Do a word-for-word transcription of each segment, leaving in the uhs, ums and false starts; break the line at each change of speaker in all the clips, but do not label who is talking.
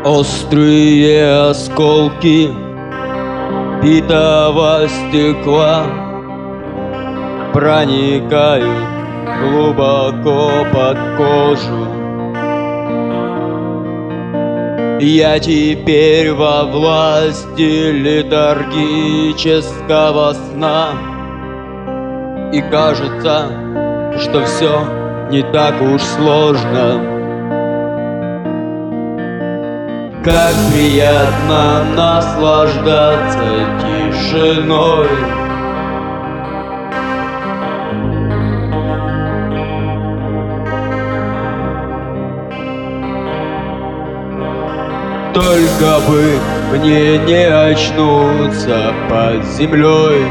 Острые осколки битого стекла проникают глубоко под кожу. Я теперь во власти летаргического сна, и кажется, что все не так уж сложно. Как приятно наслаждаться тишиной. Только бы мне не очнуться под землей.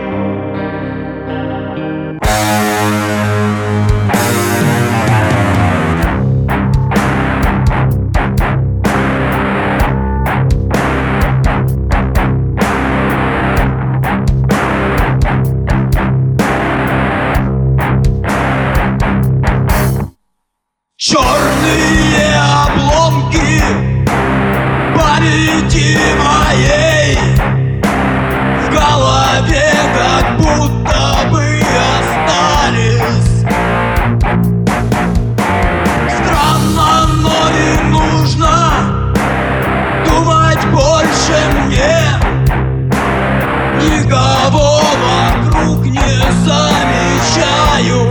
Черные обломки памяти моей в голове как будто бы остались. Странно, но не нужно думать больше мне. Никого вокруг не замечаю.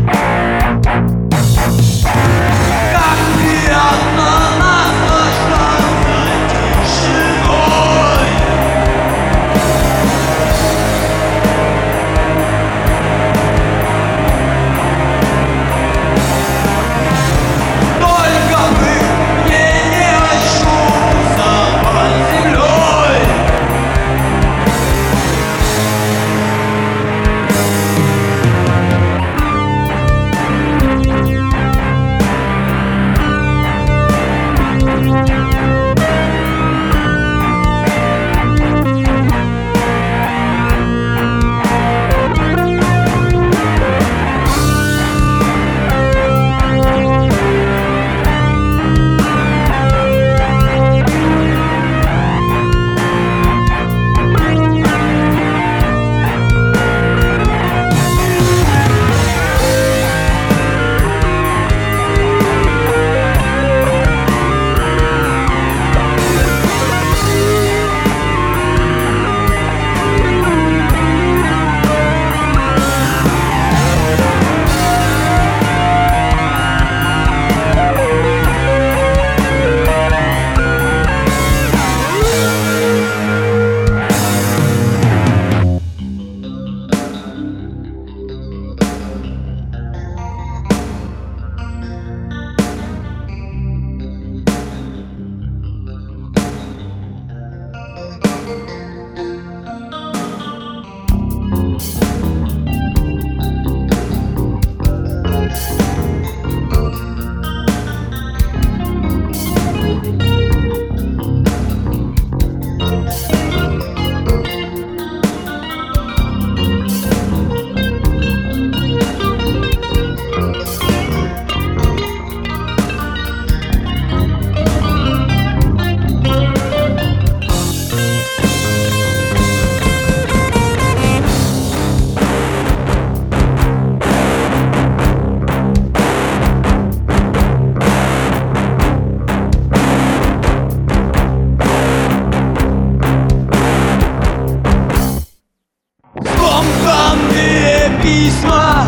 Письма,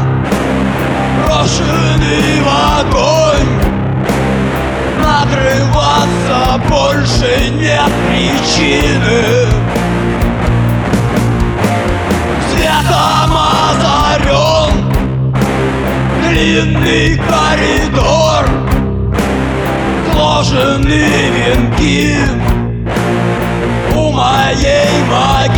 брошенные в огонь. Надрываться больше нет причины. Светом озарен длинный коридор, сложены венки у моей могилы.